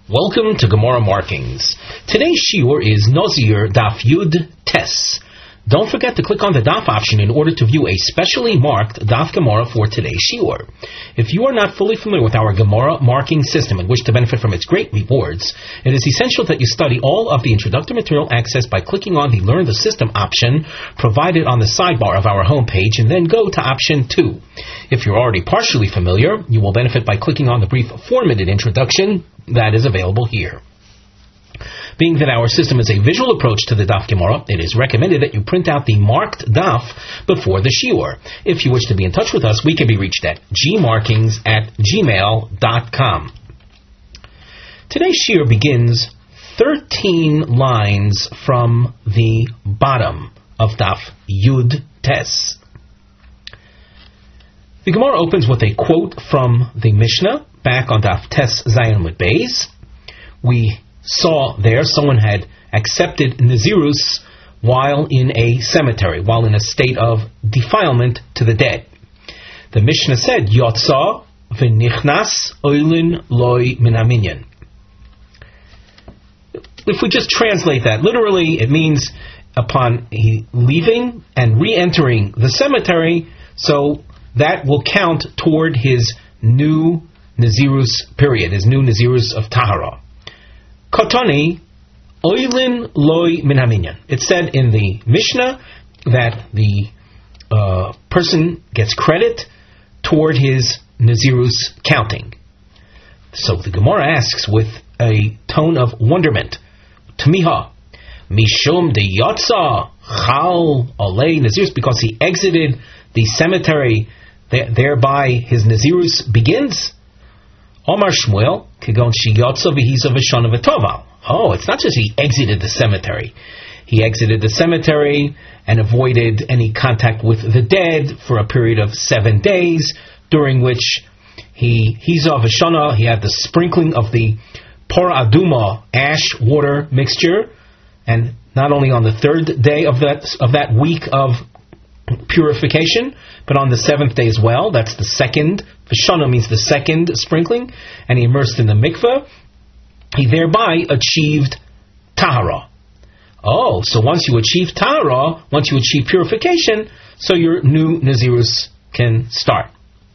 Welcome to Gemara Markings. Today's shiur is Nazir Daf Yud Tes. Don't forget to click on the Daf option in order to view a specially marked Daf Gemara for today's shiur. If you are not fully familiar with our Gemara marking system and wish to benefit from its great rewards, it is essential that you study all of the introductory material accessed by clicking on the Learn the System option provided on the sidebar of our homepage and then go to option 2. If you're already partially familiar, you will benefit by clicking on the brief 4-minute introduction that is available here. Being that our system is a visual approach to the Daf Gemara, it is recommended that you print out the marked Daf before the shiur. If you wish to be in touch with us, we can be reached at gmarkings@gmail.com. Today's shiur begins 13 lines from the bottom of Daf Yud Tes. The Gemara opens with a quote from the Mishnah, back on Daf Tes Zayin with Beis. We saw there someone had accepted Nazirus while in a cemetery, while in a state of defilement to the dead. The Mishnah said, Yotza v'nichnas oilin loy min haminyan. If we just translate that literally, it means upon leaving and re-entering the cemetery, so that will count toward his new Nazirus period, his new Nazirus of Tahara. Kotoni, oilin loy min haminyan. It said in the Mishnah that the person gets credit toward his Nazirus counting. So the Gemara asks with a tone of wonderment, Tamiha, Mishum de Yotza Chal Olei Nazirus, because he exited the cemetery, thereby his Nazirus begins. Omar Shmuel, Kegon Shiyotza V'Hiza V'Shana V'Toval. Oh, it's not just he exited the cemetery. He exited the cemetery and avoided any contact with the dead for a period of 7 days, during which Hiza V'Shana, he had the sprinkling of the Por Aduma ash water mixture, and not only on the 3rd day of that week of purification, but on the 7th day as well. That's the second. V'shana means the second sprinkling, and he immersed in the mikveh. He thereby achieved tahara. Oh, so once you achieve tahara, once you achieve purification, so your new Nazirus can start.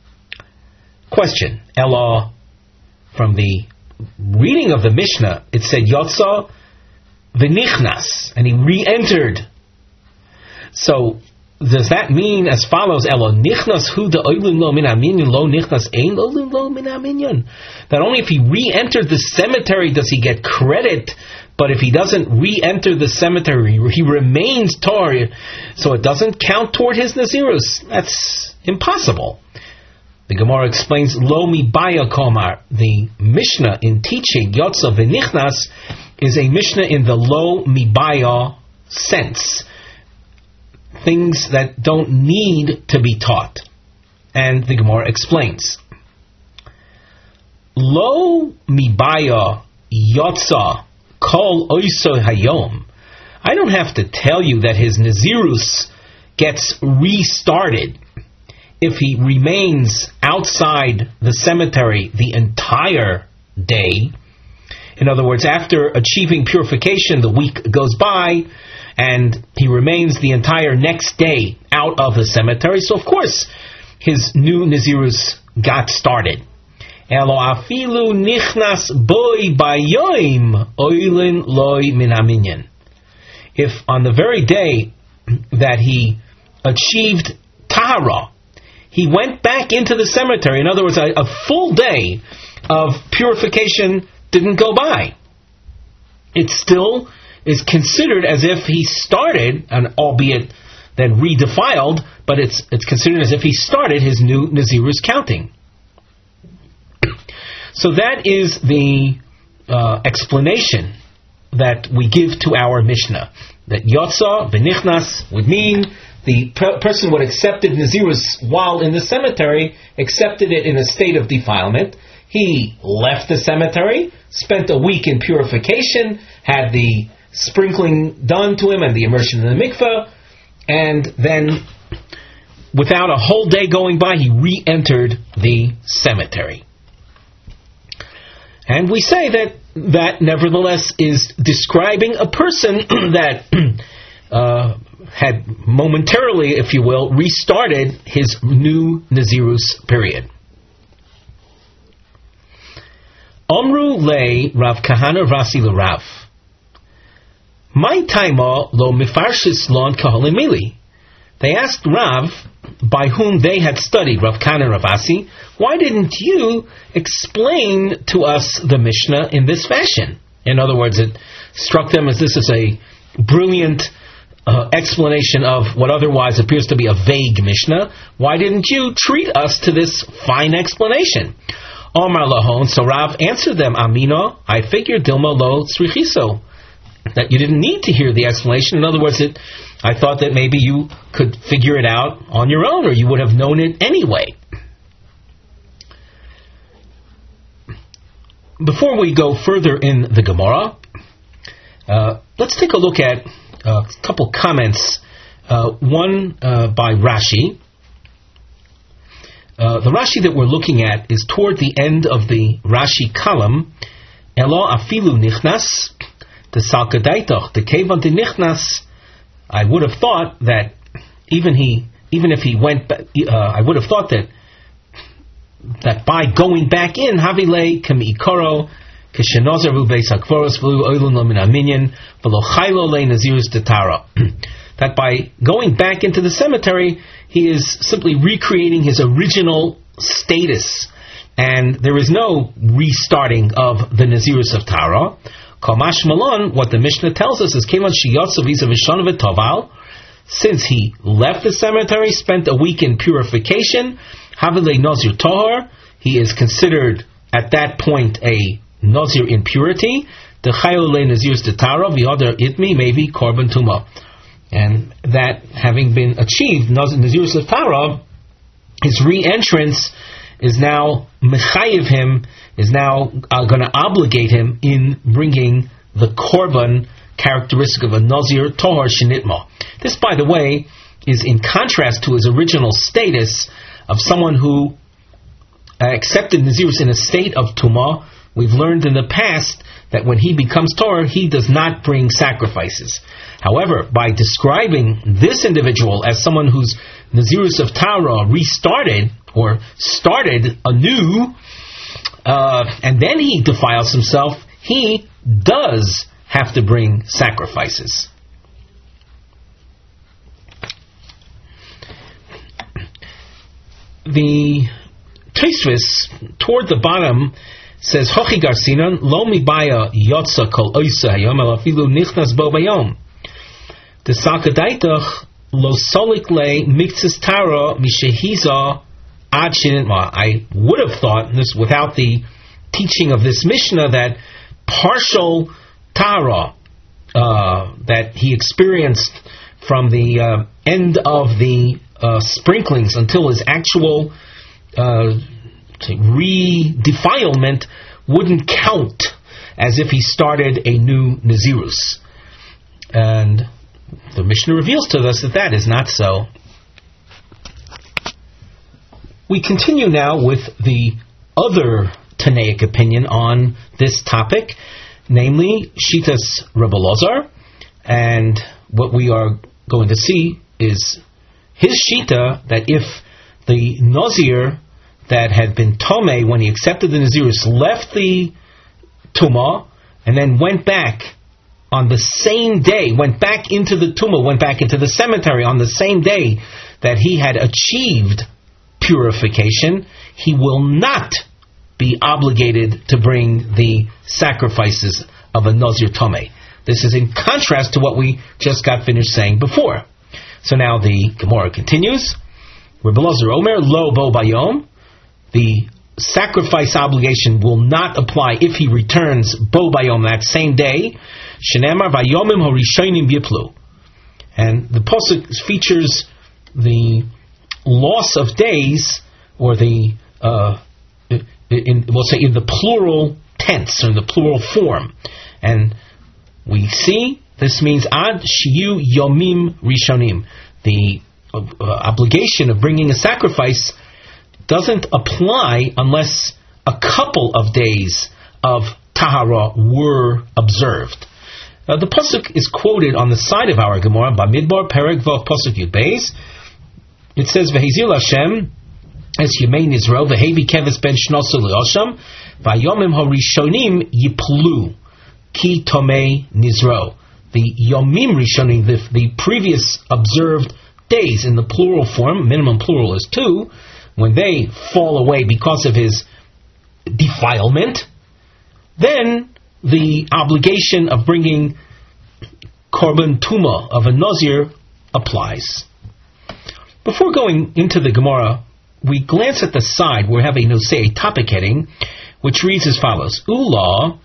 Question. Ella, from the reading of the Mishnah, it said Yotza v'nichnas, and he re-entered. So does that mean as follows? Elo nichnas hu de oilin lo min haminyan lo nichnas ein oilin lo min haminyan. That only if he re-entered the cemetery does he get credit, but if he doesn't re-enter the cemetery, he remains tar, so it doesn't count toward his Nazirus. That's impossible. The Gemara explains lo mibaya komar. The Mishnah in teaching Yotza v'nichnas is a Mishnah in the lo mibaya sense. Things that don't need to be taught. And the Gemara explains. Lo mibaya yotza kol oiso hayom. I don't have to tell you that his Nazirus gets restarted if he remains outside the cemetery the entire day. In other words, after achieving purification, the week goes by, and he remains the entire next day out of the cemetery. So, of course, his new Nazirus got started. Elo afilu nichnas boy bayoim oilin loy min haminyan. If on the very day that he achieved tahara, he went back into the cemetery, in other words, a full day of purification didn't go by, it still is considered as if he started, and albeit then redefiled, but it's considered as if he started his new Nazirus counting. So that is the explanation that we give to our Mishnah. That Yotza v'nichnas would mean the person would accepted Nazirus while in the cemetery, accepted it in a state of defilement. He left the cemetery, spent a week in purification, had the sprinkling done to him and the immersion in the mikveh, and then without a whole day going by, he re-entered the cemetery. And we say that nevertheless is describing a person that had momentarily, if you will, restarted his new Nazirus period. Omru le Rav Kahana Rasi le Rav. My taima lo mifarshis lon kaholimili. They asked Rav, by whom they had studied, Rav Kahana and Ravasi, why didn't you explain to us the Mishnah in this fashion? In other words, it struck them as this is a brilliant explanation of what otherwise appears to be a vague Mishnah. Why didn't you treat us to this fine explanation? Omar lahon, so Rav answered them, Amino, I figured Dilma lo tzrichiso, that you didn't need to hear the explanation. In other words, I thought that maybe you could figure it out on your own, or you would have known it anyway. Before we go further in the Gemara, let's take a look at a couple comments. One by Rashi. The Rashi that we're looking at is toward the end of the Rashi column. Elo afilu nichnas the salkadaitoch the kevan de nichnas. I would have thought that even if he went, I would have thought that by going back in, havile kamiikoro kishenozaru beis hakvoros v'lu oilun lo min aminyan v'lo chaylo le nazirus detara. That by going back into the cemetery, he is simply recreating his original status, and there is no restarting of the nazirus of Tara. Kamash Malon, what the Mishnah tells us is Kevan Shiyotsu Visa Vishon V'Toval, since he left the cemetery, spent a week in purification, Havile Nazir Tohar, he is considered at that point a Nazir in purity, the Chayole Nazir's Detara, V'Yodar Itmi, maybe Korban Tuma. And that having been achieved, Nazir's Detara, his re-entrance is now mechayiv him, is now going to obligate him in bringing the korban characteristic of a nazir tohar shenitma. This, by the way, is in contrast to his original status of someone who accepted nazirus in a state of tumah. We've learned in the past that when he becomes tohar, he does not bring sacrifices. However, by describing this individual as someone whose nazirus of Tara restarted or started anew, and then he defiles himself, he does have to bring sacrifices. The Tosfos toward the bottom says, Hochi Garsinan, Lo Mibaya Yotza Kol Oisa Hayom Elafilu Nichnas Bo Bayom. The Salkadaitach Lo Solik Le Miktzis Tara Mishehiza Ad Shinitma. I would have thought, this without the teaching of this Mishnah, that partial Tara that he experienced from the end of the sprinklings until his actual re-defilement wouldn't count as if he started a new Nazirus. And the Mishnah reveals to us that that is not so. We continue now with the other Tanaic opinion on this topic, namely Shitas Rebbe Elazar, and what we are going to see is his Shita, that if the Nazir that had been Tomei when he accepted the Nazirus left the Tumah and then went back on the same day, went back into the Tumah, went back into the cemetery on the same day that he had achieved purification, he will not be obligated to bring the sacrifices of a Nazir Tomei. This is in contrast to what we just got finished saying before. So now the Gemara continues. Rebbe Elazar Omer, Lo Bo Bayom, the sacrifice obligation will not apply if he returns Bo Bayom that same day. Shenemar Vayomim Horishonim Yiplu. And the Pasuk features the loss of days, or the we'll say in the plural tense, or in the plural form. And we see this means Ad Shiyu Yomim Rishonim. The obligation of bringing a sacrifice doesn't apply unless a couple of days of Tahara were observed. The pasuk is quoted on the side of our Gemara, Bamidbar, Perek Vav, pasuk Yud Beis. It says, "Vehizil Hashem es Yemei Nizro, vehevi keves ben shnosu leosham, vayomim harishonim yiplu ki tomei Nizro." The Yomim Rishonim, the previous observed days in the plural form, minimum plural is 2, when they fall away because of his defilement, then the obligation of bringing korban tuma of a nazir applies. Before going into the Gemara, we glance at the side where we have a topic heading, which reads as follows: Ula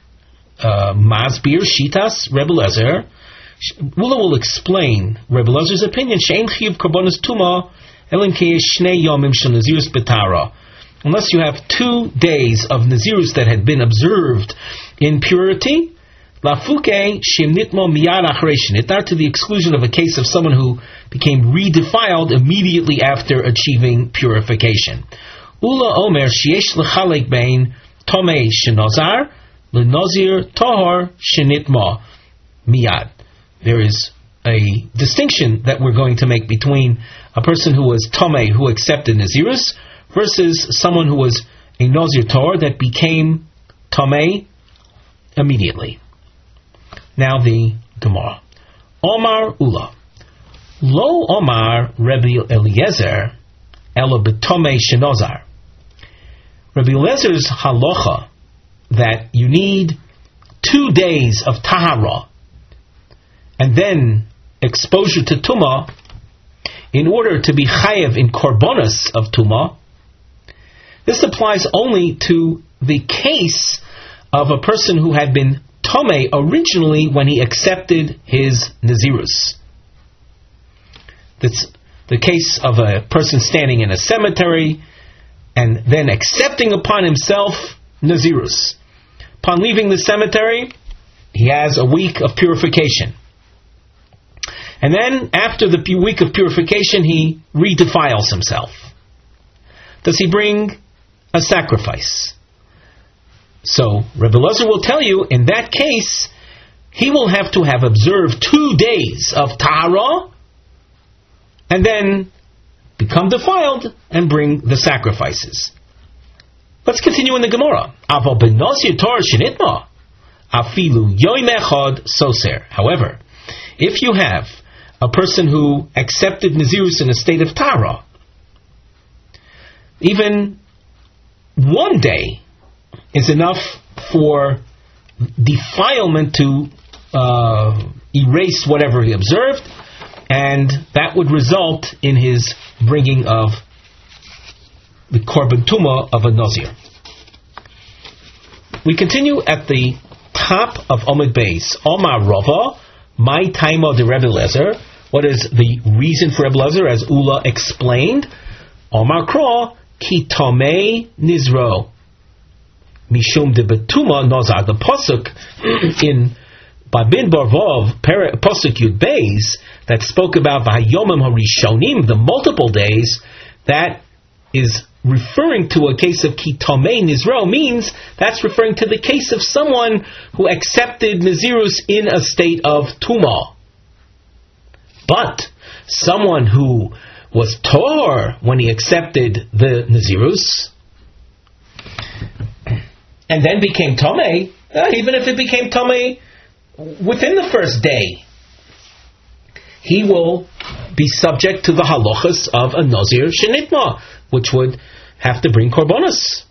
Masbir Shitas Rebbe Lezer. Ula will explain Rebbe Lezer's opinion. She'en chiv korbanos tuma elim keyesh shnei yomim shel nazirus betara. Unless you have 2 days of nazirus that had been observed in purity, lafuke shemnitmo miyad achrei shenitar, to the exclusion of a case of someone who became redefiled immediately after achieving purification. Ula omer sheyesh lechalek bein tomei shenozar lenozir tohar shenitmo miyad. There is a distinction that we're going to make between a person who was tomei, who accepted nazirus, versus someone who was a nazir tor that became tomei immediately. Now the Gemara. Omar Ula. Lo Omar Rebbe Eliezer ela betomei shenozar. Rebbe Eliezer's halacha that you need 2 days of tahara and then exposure to tumah in order to be chayev in korbanos of tumah, this applies only to the case of a person who had been tomei originally when he accepted his nazirus. That's the case of a person standing in a cemetery and then accepting upon himself nazirus. Upon leaving the cemetery, he has a week of purification. And then, after the week of purification, he redefiles himself. Does he bring a sacrifice? So, Rebbe Eliezer will tell you, in that case, he will have to have observed 2 days of tahara, and then become defiled and bring the sacrifices. Let's continue in the Gemara. Aval ben nazir tor shenitma, afilu yoim echad soser. However, if you have a person who accepted nazirus in a state of tahara, even 1 day is enough for defilement to erase whatever he observed, and that would result in his bringing of the korban tumah of a nazir. We continue at the top of Omid Beis. Omar Rava, my taimo de Rebbe Eliezer. What is the reason for Rebbe Eliezer, as Ula explained? Omar Kra, ki tomei nizro. Mishum de betuma nozar. The pasuk in Bamidbar Vav, pasuk Yud Beis, that spoke about v'hayomim harishonim, the multiple days, that is referring to a case of ki tomei nizro, means that's referring to the case of someone who accepted nazirus in a state of tumah. But someone who was tor when he accepted the nazirus and then became tomei, even if it became tomei within the first day, he will be subject to the halachas of a nazir shenitma, which would have to bring korbanos.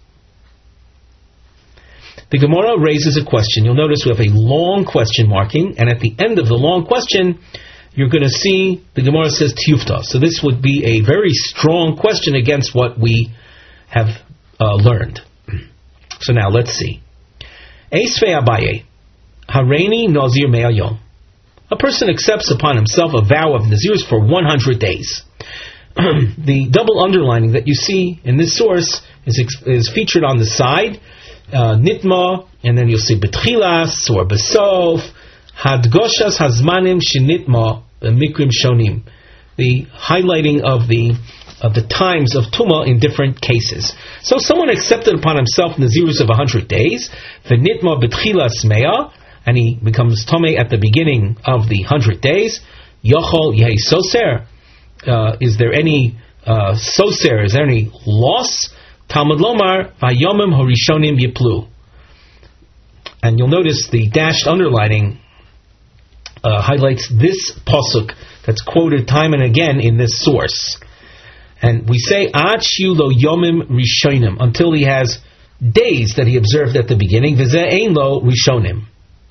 The Gemara raises a question. You'll notice we have a long question marking, and at the end of the long question, you're going to see the Gemara says tiyufta. So this would be a very strong question against what we have learned. So now let's see. Eisvei Abaye, Hareini Nazir Me'ayom. A person accepts upon himself a vow of nazirus for 100 days. The double underlining that you see in this source is featured on the side, nitma, and then you'll see betchilas or besof, hadgoshas hazmanim shenitma mikrim shonim. The highlighting of the the times of Tumah in different cases. So someone accepted upon himself Nazirus of 100 days, v'nitma b'tchilas mea, and he becomes Tomei at the beginning of the 100 days. Yochol yehi soser. Is there any soser? Is there any loss? Talmud lomar vayomim horishonim yiplu. And you'll notice the dashed underlining highlights this pasuk that's quoted time and again in this source. And we say ad shiu lo yomim rishonim, until he has days that he observed at the beginning. V'zeh ein lo rishonim.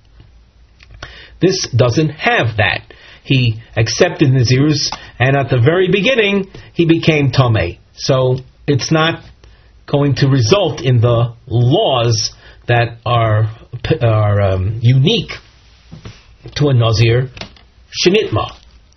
This doesn't have that. He accepted Nazirus, and at the very beginning he became Tomei. So it's not going to result in the laws that are unique to a Nazir Shenitma.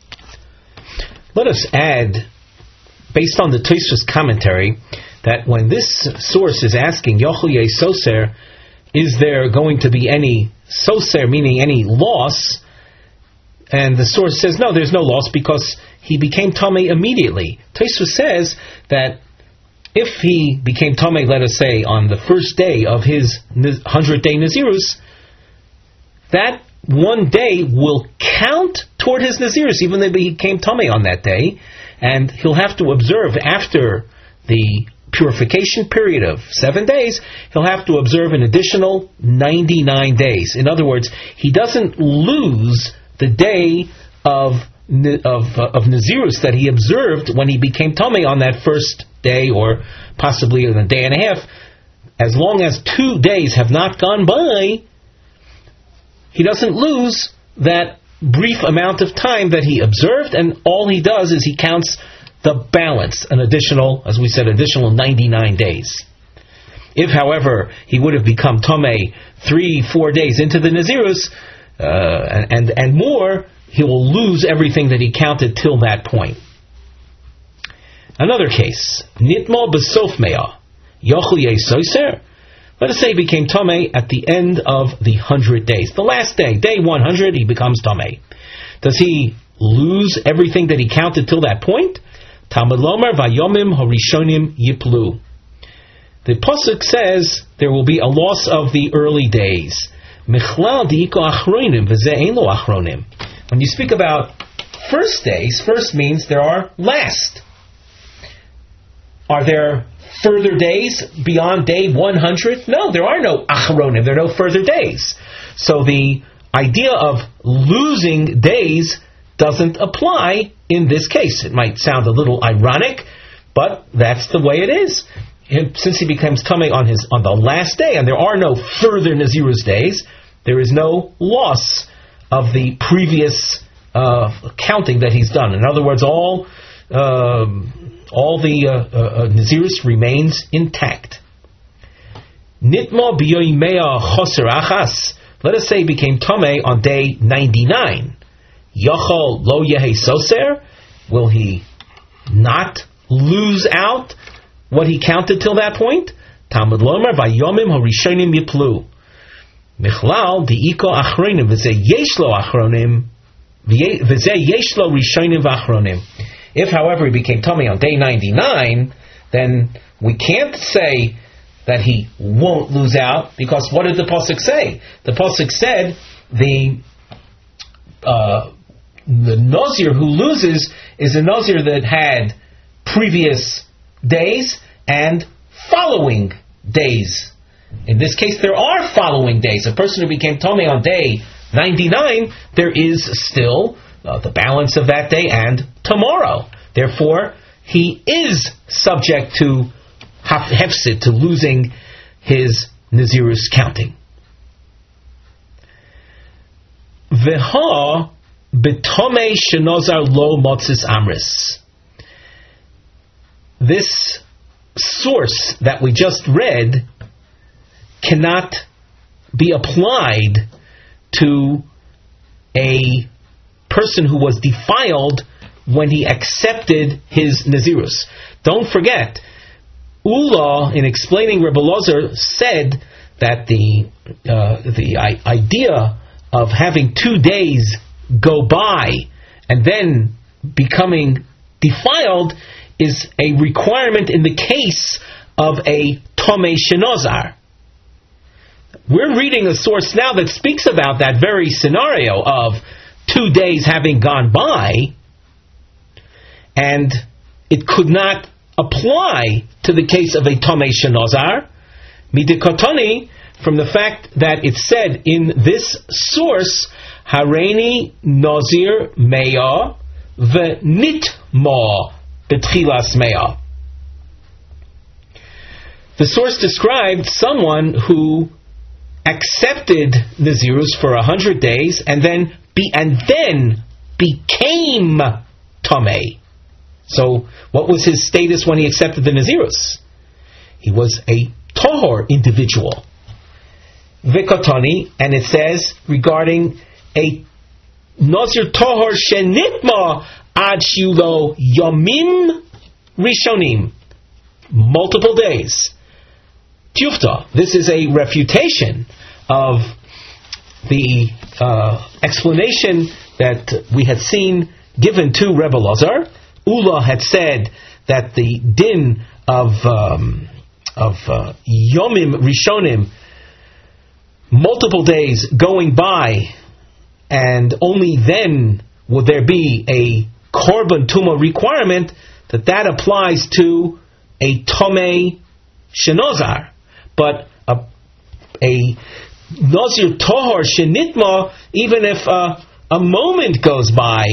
Let us add, based on the Tosfos commentary, that when this source is asking Yochel Yeh Soser, is there going to be any Soser, meaning any loss? And the source says, no, there's no loss because he became Tomei immediately. Tosfos says that if he became Tomei, let us say, on the first day of his 100-day Nazirus, that one day will count toward his Nazirus, even though he became Tomei on that day, and he'll have to observe after the purification period of 7 days, he'll have to observe an additional 99 days. In other words, he doesn't lose the day of Nazirus that he observed when he became Tomei on that first day, or possibly in a day and a half. As long as 2 days have not gone by, he doesn't lose that brief amount of time that he observed, and all he does is he counts the balance, an additional, as we said, additional 99 days. If, however, he would have become Tomei 3-4 days into the Nazirus, and more, he will lose everything that he counted till that point. Another case, Nitmo B'sof Mea, Yochel Yeh Soser. Let us say he became Tomei at the end of the 100 days. The last day, day 100, he becomes Tomei. Does he lose everything that he counted till that point? Talmud Lomar Vayomim Horishonim Yiplu. The pasuk says there will be a loss of the early days. Michlal diiko achronim v'zeh ein lo achronim. When you speak about first days, first means there are last. Are there further days beyond day 100? No, there are no achronim. There are no further days. So the idea of losing days doesn't apply in this case. It might sound a little ironic, but that's the way it is. Since he becomes Tomei on the last day, and there are no further Nazirus days, there is no loss of the previous counting that he's done. In other words, all the Nazirus remains intact. Nitmo biyoimea choser achas. Let us say he became Tomei on day 99. Yochol lo yehi soser. Will he not lose out what he counted till that point? Talmud lomar vayomim horishonim yiplu. Michlal diiko achronim v'zeh yesh lo achronim v'zeh yesh lo rishonim v'achronim. If, however, he became Tomei on day 99, then we can't say that he won't lose out, because what did the pasuk say? The pasuk said the Nazir who loses is a Nazir that had previous days and following days. In this case, there are following days. A person who became Tomei on day 99, there is still the balance of that day and tomorrow. Therefore, he is subject to hefsid, to losing his Nazirus counting. V'ha b'tomei shenozar lo motzis amris. This source that we just read cannot be applied to a person who was defiled when he accepted his Nazirus. Don't forget, Ula, in explaining Rebbe Lozer, said that the idea of having 2 days go by and then becoming defiled is a requirement in the case of a Tomei Shenozar. We're reading a source now that speaks about that very scenario of 2 days having gone by, and it could not apply to the case of a Tomei Shenozar, midikotoni, from the fact that it said in this source, Hareini Nazir Meya v'nitma betchilas Meya. The source described someone who accepted Nazirus for 100 days and then became Tomei. So, what was his status when he accepted the Nazirus? He was a Tohor individual. Vikotoni, and it says regarding a Nazir Tohor Shenitma Ad Shiulo Yomim Rishonim, multiple days. Tufta, this is a refutation of the explanation that we had seen given to Rebbe Lazar. Ula had said that the din of Yomim Rishonim, multiple days going by, and only then would there be a Korban Tumah requirement, that applies to a Tomei Shenozar. But a Nazir Tohor Shenitma, even if a moment goes by,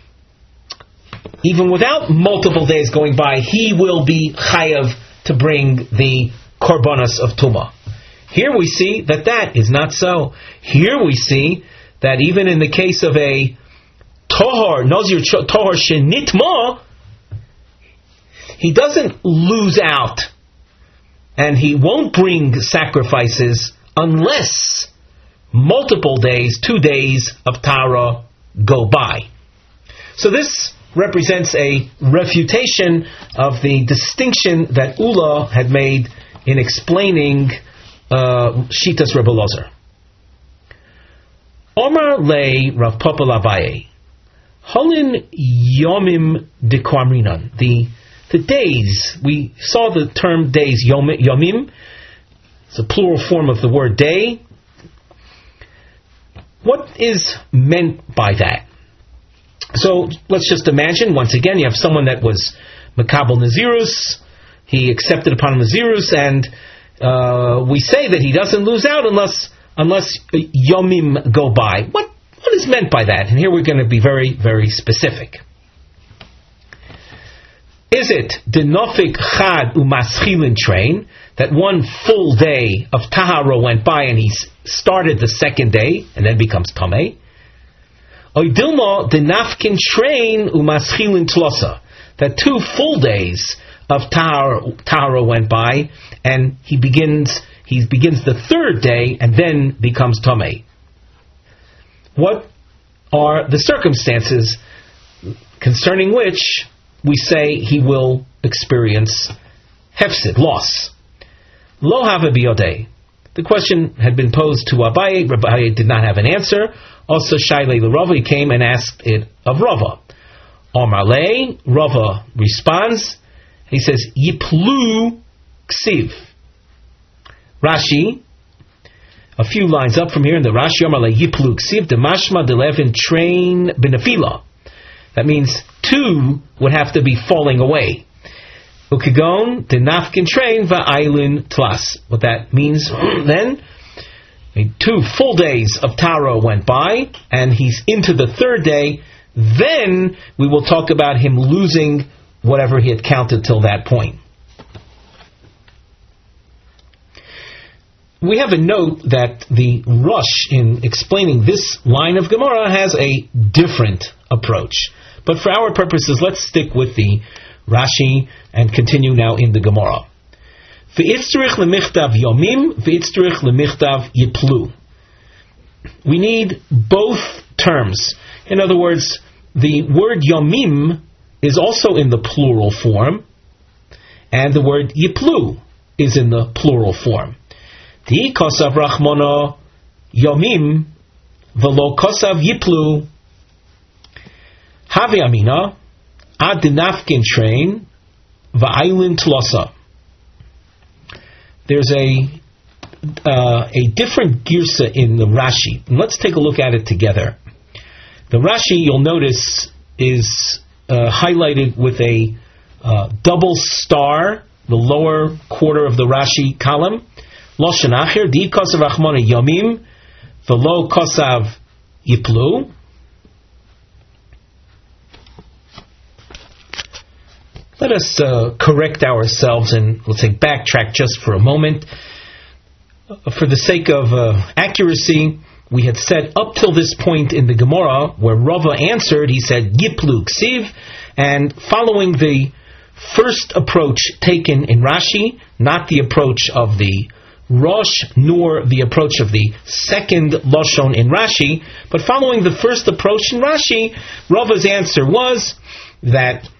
even without multiple days going by, he will be chayav to bring the korbanos of Tumah. Here we see that is not so. Here we see that even in the case of a Nazir Tohor Shenitma, he doesn't lose out, and he won't bring sacrifices unless multiple days, 2 days of Tara go by. So this represents a refutation of the distinction that Ula had made in explaining Shitas Rebbe Lazar. Omar lei Rav Papa Abaye, Holin Yomim Dekwamrinan. The days, we saw the term days, Yomim. It's a plural form of the word day. What is meant by that? So let's just imagine, once again, you have someone that was Makabel Nazirus, he accepted upon Nazirus, and we say that he doesn't lose out unless Yomim go by. What is meant by that? And here we're going to be very, very specific. Is it the Nofik Chad Umaschilin train, that one full day of Tahara went by and he started the second day and then becomes Tameh? Oidilma the Nafkin train Umaschilin Tlosa, that 2 full days of Tahara went by and he begins the third day and then becomes Tameh. What are the circumstances concerning which we say he will experience hefsid, loss? Lo hava biyodei. The question had been posed to Abaye. Abaye did not have an answer. Also, Shailei l'Rava, he came and asked it of Rava. Omar lei, Rava responds. He says, Yiplu ksiv. Rashi, a few lines up from here in the Rashi, Omar lei Yiplu ksiv, the mashma de levin train benefila. That means 2 would have to be falling away. Ukigon, the nafkin train, va'ailin tlas. What that means then, 2 full days of Tara went by, and he's into the third day, then we will talk about him losing whatever he had counted till that point. We have a note that the Rosh, in explaining this line of Gemara, has a different approach. But for our purposes, let's stick with the Rashi and continue now in the Gemara. V'itzrich lemichtav yomim, v'itzrich lemichtav yiplu. We need both terms. In other words, the word yomim is also in the plural form, and the word yiplu is in the plural form. Di kosav rachmona yomim, v'lo kosav yiplu. Havi amina, ad nafkin train, va'aylin tlosa. There's a different girsa in the Rashi. And let's take a look at it together. The Rashi, you'll notice, is highlighted with a double star, the lower quarter of the Rashi column. Loshen acher, di kosav rachmona yomim, v'lo kosav yiplu. Let us correct ourselves and we'll say backtrack just for a moment. For the sake of accuracy, we had said up till this point in the Gemara, where Rava answered, he said Yiplu Ksiv, and following the first approach taken in Rashi, not the approach of the Rosh, nor the approach of the second Lashon in Rashi, but following the first approach in Rashi, Rava's answer was that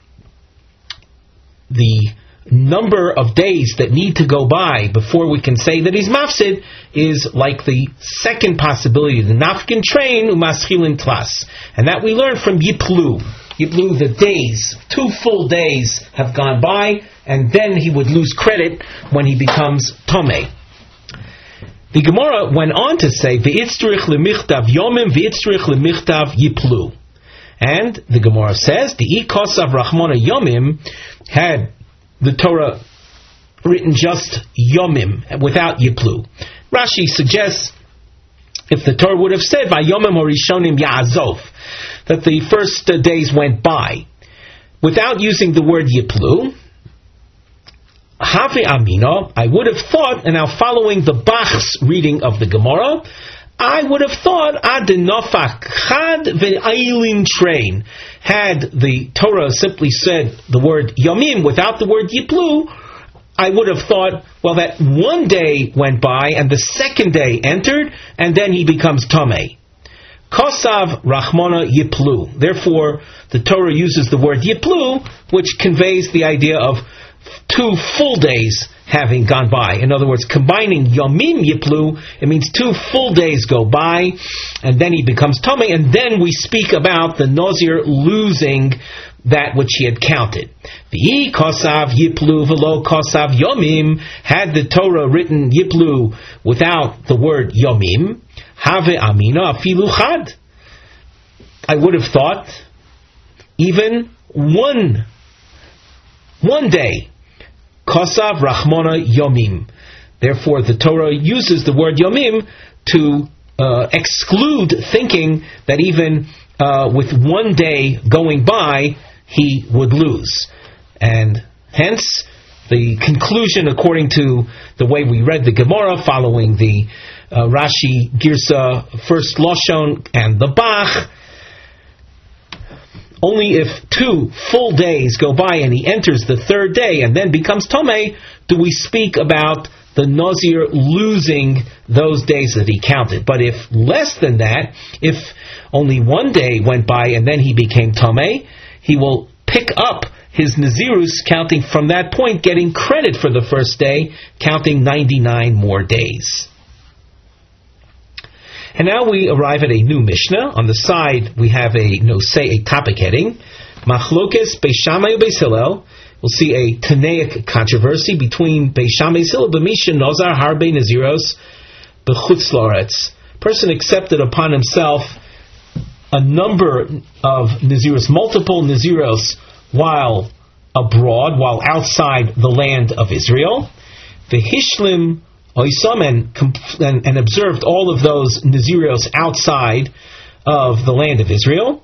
the number of days that need to go by before we can say that he's mafsid is like the second possibility, the nafkin train umaschilin tlas, and that we learn from Yiplu. Yiplu, the days, 2 full days have gone by, and then he would lose credit when he becomes tomei. The Gemara went on to say v'itzrich lemichtav yomim v'itzrich lemichtav Yiplu, and the Gemara says the ikosav rachmona yomim, had the Torah written just Yomim, without Yiplu. Rashi suggests, if the Torah would have said, Vayomim Horishonim Ya'azov, that the first days went by, without using the word Yiplu, Have Amino, I would have thought, and now following the Bach's reading of the Gemara, I would have thought, Adenofak Chad Ve'aylin Train. Had the Torah simply said the word Yomim without the word Yiplu, I would have thought, well, that one day went by and the second day entered, and then he becomes Tomei. Kosav Rachmona Yiplu. Therefore, the Torah uses the word Yiplu, which conveys the idea of 2 full days having gone by. In other words, combining Yomim Yiplu, it means 2 full days go by, and then he becomes Tomei, and then we speak about the Nazir losing that which he had counted. V'i kosav Yiplu v'lo kosav Yomim, had the Torah written Yiplu without the word Yomim, have amina afilu chad. I would have thought even one day. Kosav Rachmona Yomim. Therefore, the Torah uses the word Yomim to exclude thinking that even with one day going by, he would lose. And hence, the conclusion, according to the way we read the Gemara, following the Rashi Girsa, first Lashon, and the Bach, only if 2 full days go by and he enters the 3rd day and then becomes Tomei, do we speak about the Nazir losing those days that he counted. But if less than that, if only 1 day went by and then he became Tomei, he will pick up his Nazirus counting from that point, getting credit for the first day, counting 99 more days. And now we arrive at a new Mishnah. On the side, we have a topic heading, Machlokes Beis Shammai uBeis Hillel. We'll see a Tanaic controversy between Beis Shammai and Hillel. B'misha Nozar Harbe Naziros B'chutz La'aretz. Person accepted upon himself a number of Naziros, multiple Naziros, while abroad, while outside the land of Israel. V'hishlim and observed all of those Naziros outside of the land of Israel.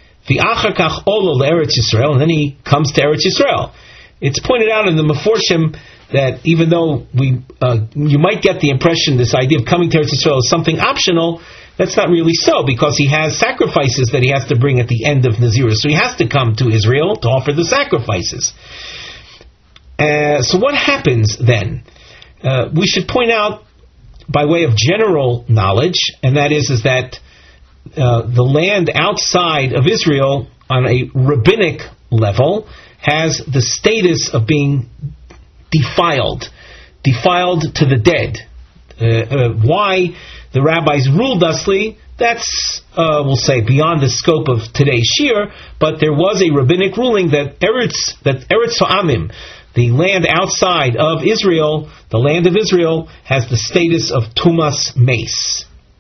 And then he comes to Eretz Yisrael. It's pointed out in the Meforshim that even though you might get the impression this idea of coming to Eretz Yisrael is something optional, that's not really so, because he has sacrifices that he has to bring at the end of Nazirus. So he has to come to Israel to offer the sacrifices. So what happens then? We should point out, by way of general knowledge, and that is that the land outside of Israel, on a rabbinic level, has the status of being defiled to the dead. Why the rabbis ruled thusly, that's, we'll say, beyond the scope of today's shir, but there was a rabbinic ruling that Eretz Ha'amim, the land outside of Israel, the land of Israel, has the status of Tumas Mace.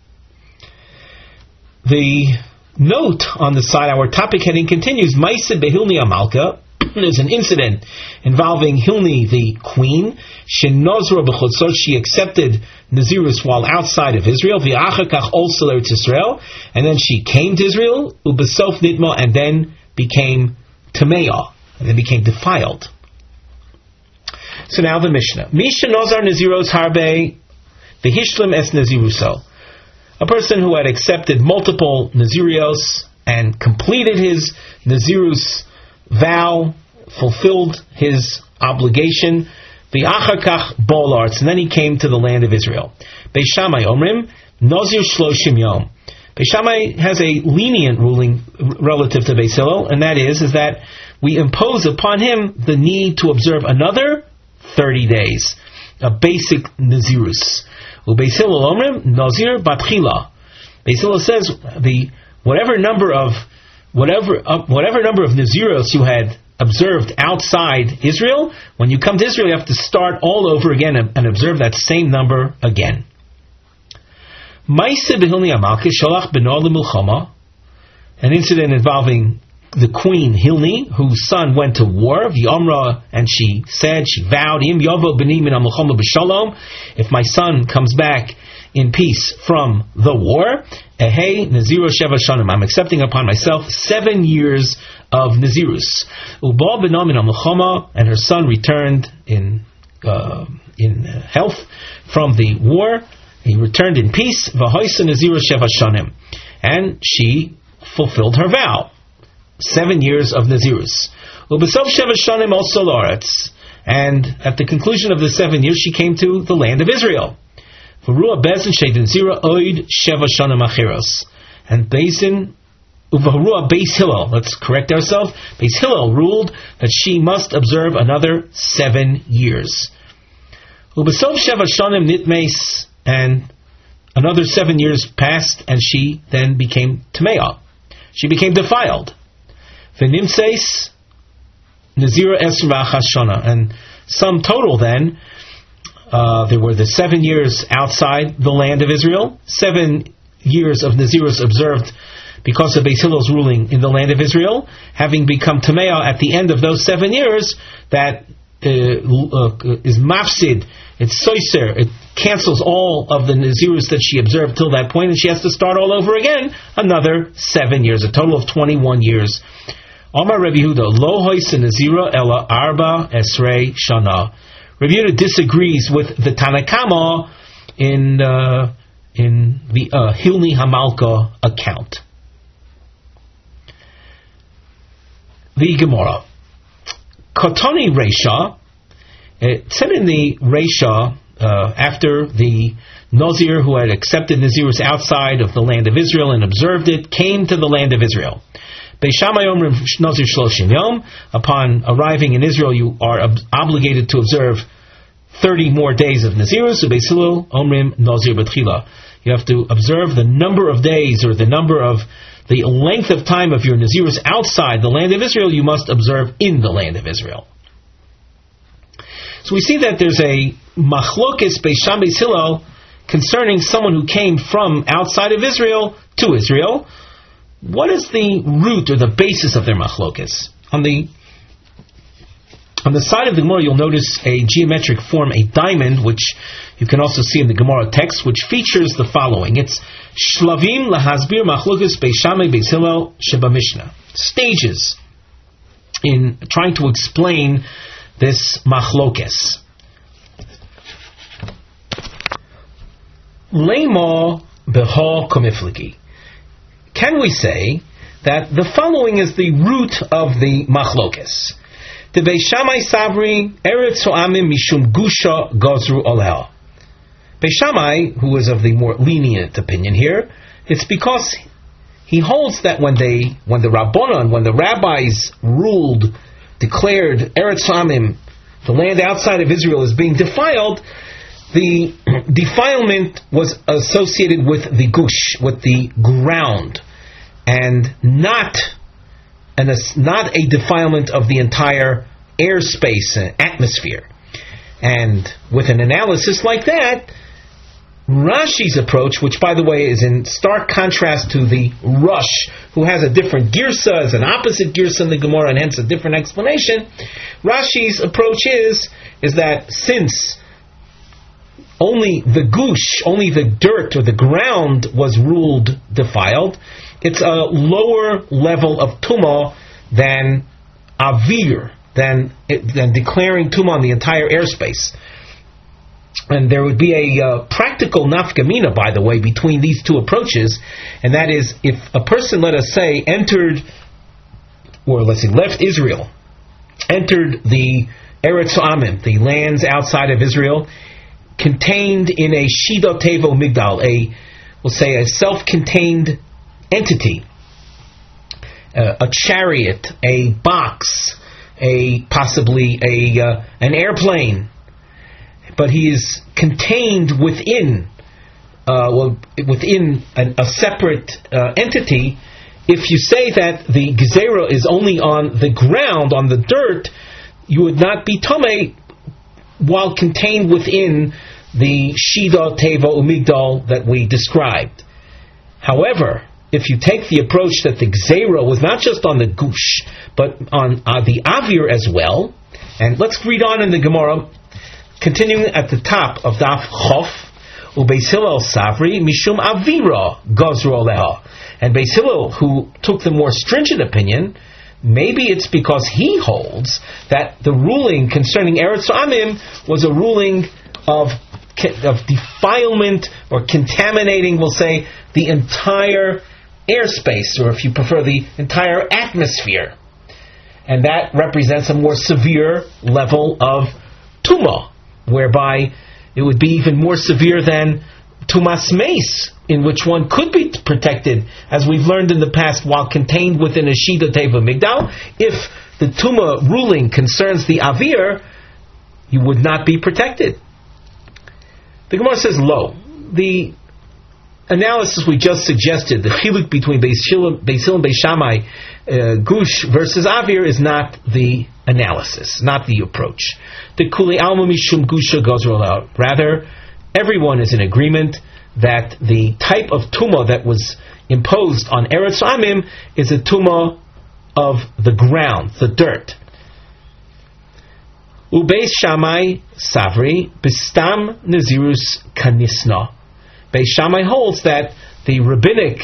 The note on the side, our topic heading continues, Maisa Behilni Amalka. There's an incident involving Hilni, the queen. Shenozra b'chotzot, she accepted Nazirus while outside of Israel. V'achakach also to Israel, and then she came to Israel. Ubesof nitma, and then became tameah, and then became defiled. So now the Mishnah. Misha nozar Naziros harbe v'hishlim es Naziruso. A person who had accepted multiple Nazirios and completed his Nazirus vow, fulfilled his obligation, the achakach bolarts, and then he came to the land of Israel. Beis Shammai omrim nazir shloshim yom. Beis Shammai has a lenient ruling relative to Beis Hillel, and that is that we impose upon him the need to observe another 30 days, a basic nazirus. Beis Hillel omrim nazir batchila. Beis Hillel says whatever number of naziros you had observed outside Israel, when you come to Israel, you have to start all over again and observe that same number again. An incident involving the queen Hilni, whose son went to war, V'yomra, and she vowed, if my son comes back in peace from the war, I'm accepting upon myself 7 years of Nazirus. And her son returned in health from the war. He returned in peace. And she fulfilled her vow. 7 years of Nazirus. And at the conclusion of the 7 years, she came to the land of Israel. And Beis Hillel, let's correct ourselves, Beis Hillel ruled that she must observe another 7 years. And another 7 years passed, and she then became Tameah. She became defiled. V'nimseis Nazira Esra Chashana. And sum total then, there were the 7 years outside the land of Israel, 7 years of Nazirus observed because of Beis Hillel's ruling in the land of Israel, having become Tameah at the end of those 7 years, that is mafsid, it's soiser, it cancels all of the Nazirus that she observed till that point, and she has to start all over again, another 7 years, a total of 21 years. Amar Rabbi Yehuda, lo hoyse Nazira ela arba esrei shana. Rabbi Yehuda disagrees with the Tanakama in the Hilni Hamalka account. The Gemara. Kotoni Reisha, it said in the Reisha, after the Nazir who had accepted Nazirus outside of the land of Israel and observed it, came to the land of Israel. Beis Shammai omrim nazir shloshim yom. Upon arriving in Israel, you are obligated to observe 30 more days of Nazirus. Beis Hillel omrim nazir b'tchila. You have to observe the number of days, or the length of time of your Nazirus outside the land of Israel, you must observe in the land of Israel. So we see that there's a machlokes Beis Shammai Beis Hillel concerning someone who came from outside of Israel to Israel. What is the root or the basis of their machlokes? On the side of the Gemara, you'll notice a geometric form, a diamond, which you can also see in the Gemara text, which features the following. It's Shlavim lahasbir machlokes Beis Shammai Beis Hillel sheba Mishnah. Stages in trying to explain this machlokes. Leima beha komifliki. Can we say that the following is the root of the machlokes? The Beis Shammai Sabri Eretz Ho'amim Mishum Gusha Gozru Oleh. Beis Shammai, who is of the more lenient opinion here, it's because he holds that when the Rabbanon, when the rabbis declared Eretz Ho'amim, the land outside of Israel, is being defiled, the defilement was associated with the gush, with the ground, and not a defilement of the entire airspace and atmosphere. And with an analysis like that, Rashi's approach, which by the way is in stark contrast to the Rush, who has a different girsa, is an opposite girsa in the Gemara, and hence a different explanation. Rashi's approach is that since only the gush, only the dirt or the ground was ruled defiled, it's a lower level of tumah than avir, than declaring tumah on the entire airspace. And there would be a practical nafkamina, by the way, between these two approaches, and that is, if a person, let us say, left Israel, entered the Eretz Amim, the lands outside of Israel, contained in a Shida Tevo Migdal, a self-contained entity, a chariot, a box, possibly an airplane, but he is contained within a separate entity. If you say that the gezerah is only on the ground, on the dirt, you would not be tamei while contained within the Shida, Teva, Umigdal that we described. However, if you take the approach that the gezerah was not just on the gush, but on the avir as well, and let's read on in the Gemara, continuing at the top of Daf Chof, Ubeis Hillel Savri Mishum Avira Gozro Leha. And Beis Hillel, who took the more stringent opinion, maybe it's because he holds that the ruling concerning Eretz Amim was a ruling of defilement or contaminating, we'll say, the entire airspace, or if you prefer, the entire atmosphere. And that represents a more severe level of tumah, whereby it would be even more severe than tumas meis, in which one could be protected, as we've learned in the past, while contained within a Shida Teva Migdal. If the tumah ruling concerns the avir, you would not be protected. The Gemara says, lo, the analysis we just suggested, the chiluk between Beis Hillel and Beis Shammai, gush versus avir, is not the analysis, not the approach. The kuli alma mishum gusha gozro leha. Rather, everyone is in agreement that the type of tumah that was imposed on Eretz Amim is a tumah of the ground, the dirt. Ubeis Shammai Savri Bistam Nazirus Kanisna. Beis Shammai holds that the rabbinic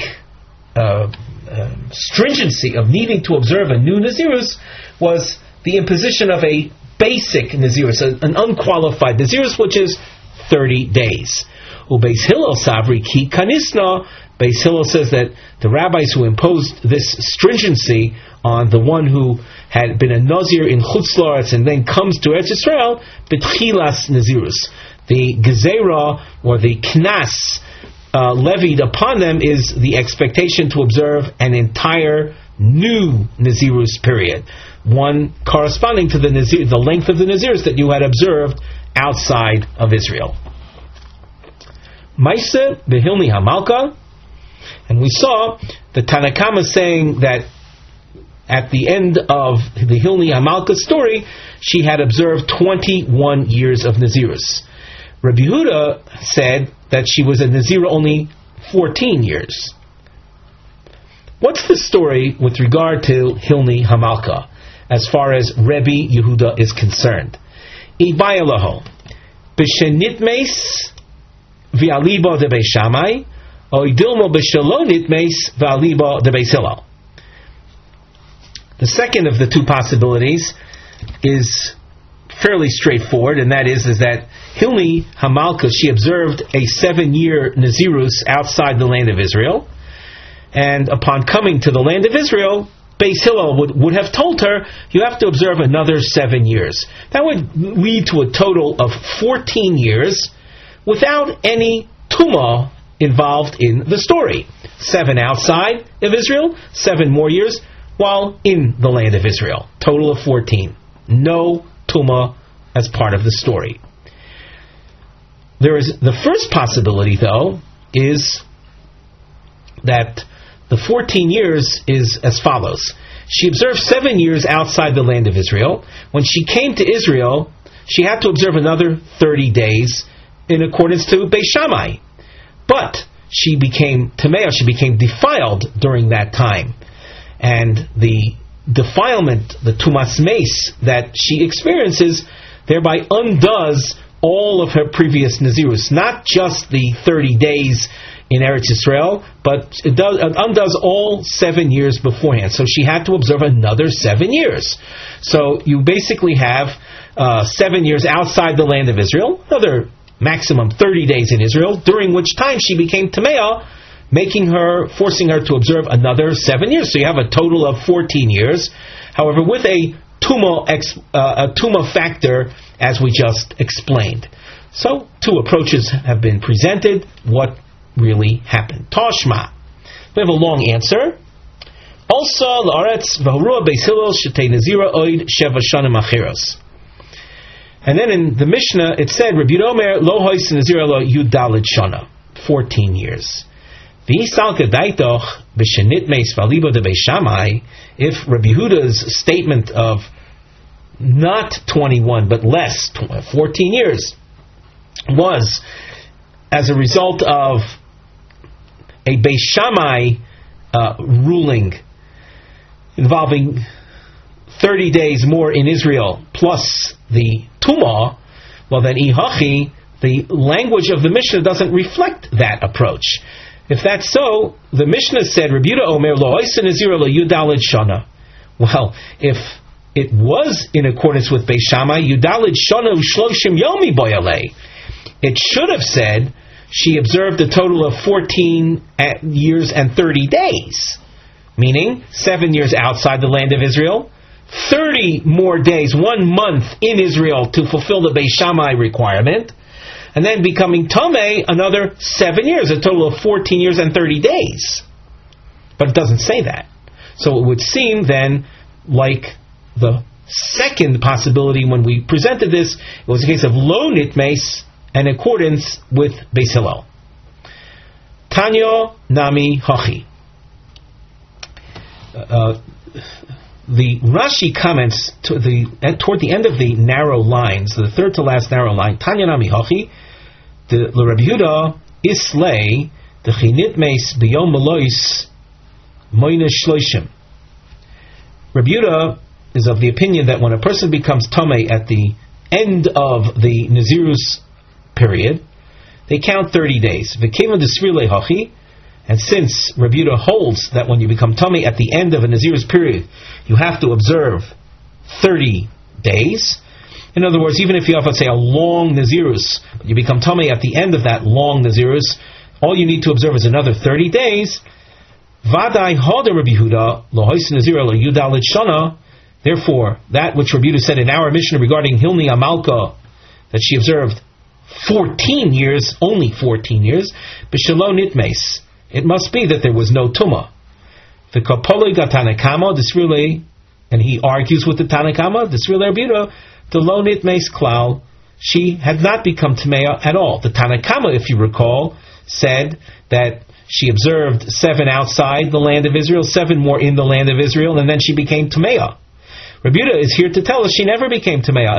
stringency of needing to observe a new Nazirus was the imposition of a basic Nazirus, an unqualified Nazirus, which is 30 days. Ubeis Hillel Savri Ki Kanisna. Beis Hillel says that the rabbis who imposed this stringency on the one who had been a Nazir in Chutz La'aretz and then comes to Eretz Yisrael, B'tchilas Nazirus. The gezerah, or the knas, levied upon them is the expectation to observe an entire new Nazirus period, one corresponding to the length of the Nazirus that you had observed outside of Israel. Maisa Behilni Hamalka, and we saw the Tanakama saying that at the end of the Hilni Hamalka story, she had observed 21 years of Nazirus. Rabbi Yehuda said that she was a Nazira only 14 years. What's the story with regard to Hilni Hamalka as far as Rabbi Yehuda is concerned? Ibayalaho B'shenitmeis v'aliba de Beis Shammai, o idilmo b'shalonitmeis v'aliba de Beis Hillel. The second of the two possibilities is fairly straightforward, and that is that Hilni Hamalka, she observed a 7-year Nazirus outside the land of Israel, and upon coming to the land of Israel, Beis Hillel would have told her, you have to observe another 7 years. That would lead to a total of 14 years without any tumah involved in the story. 7 outside of Israel, 7 more years while in the land of Israel. Total of 14. No tumah as part of the story. There is the first possibility, though, is that the 14 years is as follows. She observed 7 years outside the land of Israel. When she came to Israel, she had to observe another 30 days in accordance to Beis Shammai. But she became Tamea, she became defiled during that time. And the defilement, the Tumas Meis that she experiences, thereby undoes all of her previous Nazirus. Not just the 30 days in Eretz Yisrael, but it undoes all 7 years beforehand. So she had to observe another 7 years. So you basically have 7 years outside the land of Israel, another maximum 30 days in Israel, during which time she became Tamea, forcing her to observe another 7 years. So you have a total of 14 years. However, with a Tuma factor, as we just explained. So, two approaches have been presented. What really happened? Tashma. We have a long answer. Also, la'aretz v'hurua beis Hillel shetei nazira oid sheva shanim acheros. And then in the Mishnah, it said, Rabbi Yehuda Omer lo hois nazira lo yudalid shana, 14 years. V'yisal kedaitoch b'shenit meis v'alibo de Beis Shammai. If Rabbi Yehuda's statement of not 21 but less, 14 years, was as a result of a Beis Shammai ruling involving 30 days more in Israel plus the Tumah, well then Ihachi, the language of the Mishnah doesn't reflect that approach. If that's so, the Mishnah said, Rabbi Yehuda Omer lo oisen nazira lo yudalid shana. Well, if it was in accordance with Beis Shammai, yudalid shana u'shloshim yomi boyalei, it should have said she observed a total of 14 years and 30 days, meaning 7 years outside the land of Israel, 30 more days, 1 month in Israel to fulfill the Beis Shammai requirement, and then becoming Tomei another 7 years, a total of 14 years and 30 days. But it doesn't say that. So it would seem then like the second possibility when we presented this, it was a case of lo nitmeis, in accordance with Beis Hillel. Tanya nami hachi. The Rashi comments toward the end of the narrow lines, the third to last narrow line, Tanya nami hachi, the Rabbi Yehuda islay the chinit meis b'yom melois moina shloishim. Rabbi Yehuda is of the opinion that when a person becomes tamei at the end of the Nazirus period, they count 30 days. V'kevan desrile hachi, and since Rabbi Yehuda holds that when you become tamei at the end of a Nazirus period, you have to observe 30 days. In other words, even if you have, let's say, a long Nazirus, but you become tamei at the end of that long Nazirus, all you need to observe is another 30 days. Vadai hada Rabbi Yehuda lo hois nazira lo yudalid shana. Therefore, that which Rabbi Yehuda said in our Mishnah regarding Hilni Amalka, that she observed 14 years, only 14 years, b'shelo nitmeis, it must be that there was no tumah. The kapolei gatanakama disrile, and he argues with the Tanakama, disrile Rabbi Yehuda, the lo nitmeis klal, she had not become Tameya at all. The Tanakama, if you recall, said that she observed 7 outside the land of Israel, 7 more in the land of Israel, and then she became Tameya. Rabbi Yehuda is here to tell us she never became Tameya.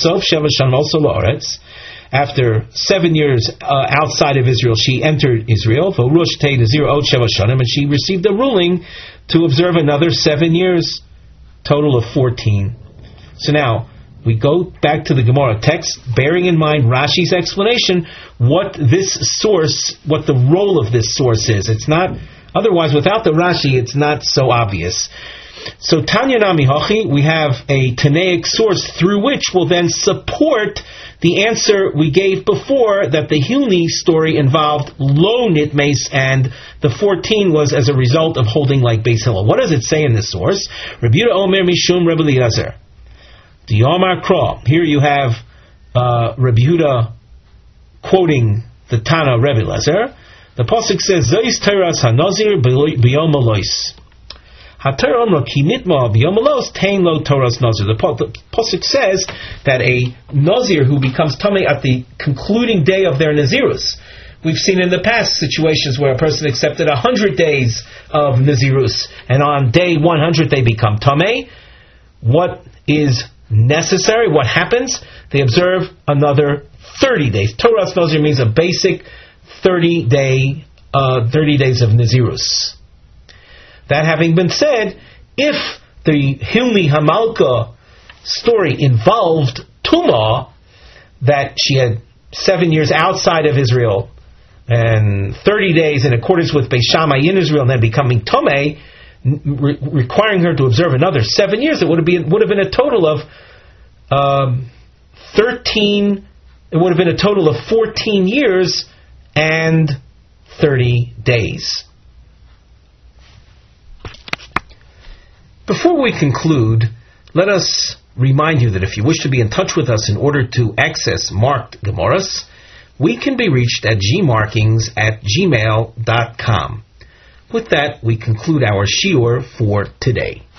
After 7 years outside of Israel, she entered Israel, and she received a ruling to observe another 7 years, total of 14. So now, we go back to the Gemara text, bearing in mind Rashi's explanation, what the role of this source is. It's not, otherwise without the Rashi, it's not so obvious. So Tanya Nami Hachi, we have a Tanaic source through which will then support the answer we gave before, that the Hilni story involved low nitmeis and the 14 was as a result of holding like Beis Hillel. What does it say in this source? Rabbi Yehuda Omer Mishum Rabbi Eliezer. The Yomar Kra. Here you have Rabbi Yehuda quoting the Tana Rabbi Eliezer. The pasuk says, "Zois teras hanazir b'yom alois." Hater omra ki nitma b'yom alois tein lo toras nazir. The pasuk says that a nazir who becomes tamei at the concluding day of their nazirus. We've seen in the past situations where a person accepted 100 days of Nazirus. And on day 100 they become Tameh. What is necessary? What happens? They observe another 30 days. Toras Nazir means a basic 30 days of Nazirus. That having been said, if the Hilmi Hamalka story involved Tumah, that she had 7 years outside of Israel and 30 days in accordance with Beis Shammai in Israel and then becoming Tomei, requiring her to observe another 7 years, it would have been a total of 13. It would have been a total of 14 years and 30 days. Before we conclude, let us remind you that if you wish to be in touch with us in order to access marked Gemaras, we can be reached at gmarkings@gmail.com. With that, we conclude our shiur for today.